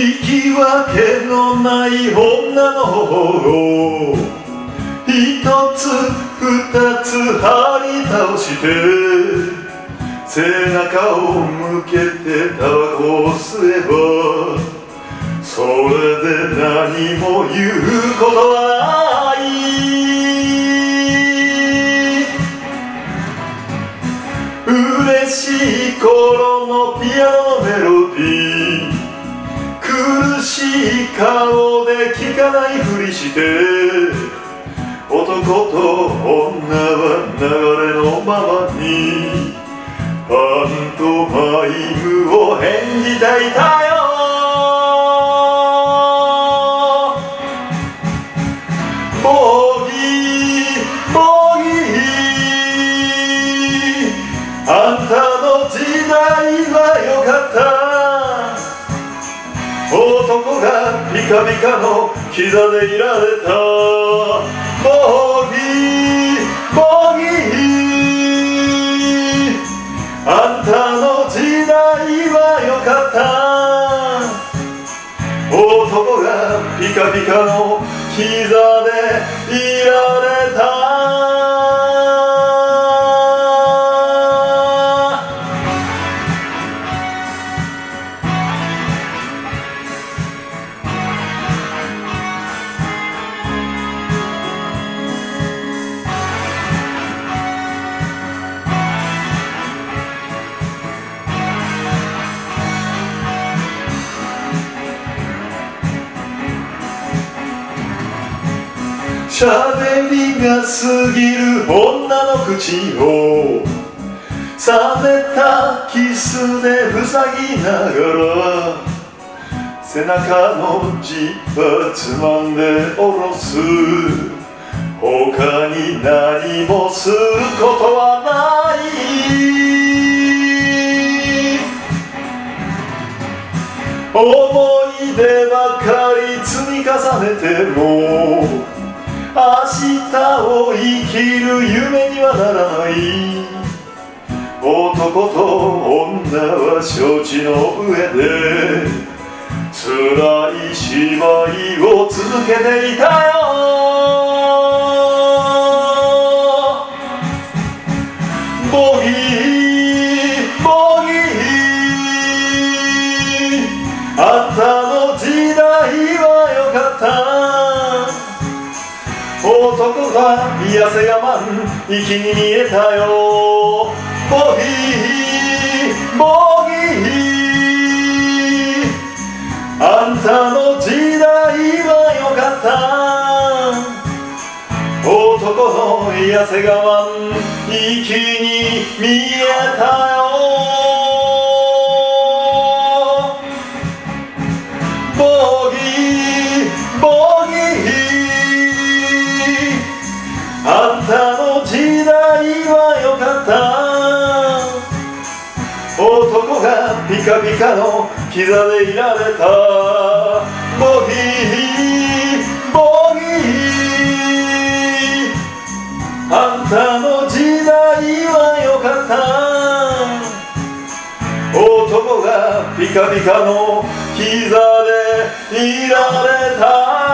き分けのない女の方を一つ二つ張り倒して背中を向けてタバコを吸えばそれで何も言うことはない嬉しい頃のピアノのメロディー苦しい顔で聞かないふりして男と女は流れのままにパントマイムを演じていたよボギーボギーあんたの時代はよかった男がピカピカの膝でいられたボギーボギーあんたの時代はよかった男がピカピカの膝でいられたしゃべりが過ぎる女の口を冷めたキスで塞ぎながら背中のジッパーつまんで下ろす他に何もすることはない思い出ばかり積み重ねても明日を生きる夢にはならない男と女は承知の上で辛い芝居を続けていたよボギーボギーあんたの時代はよかった男が痩せ我慢息に見えたよボギーボギーあんたの時代はよかった男の痩せ我慢息に見えたよボギーボギーあんたの時代はよかった男がピカピカの膝でいられたボギーボギーあんたの時代はよかった男がピカピカの膝でいられた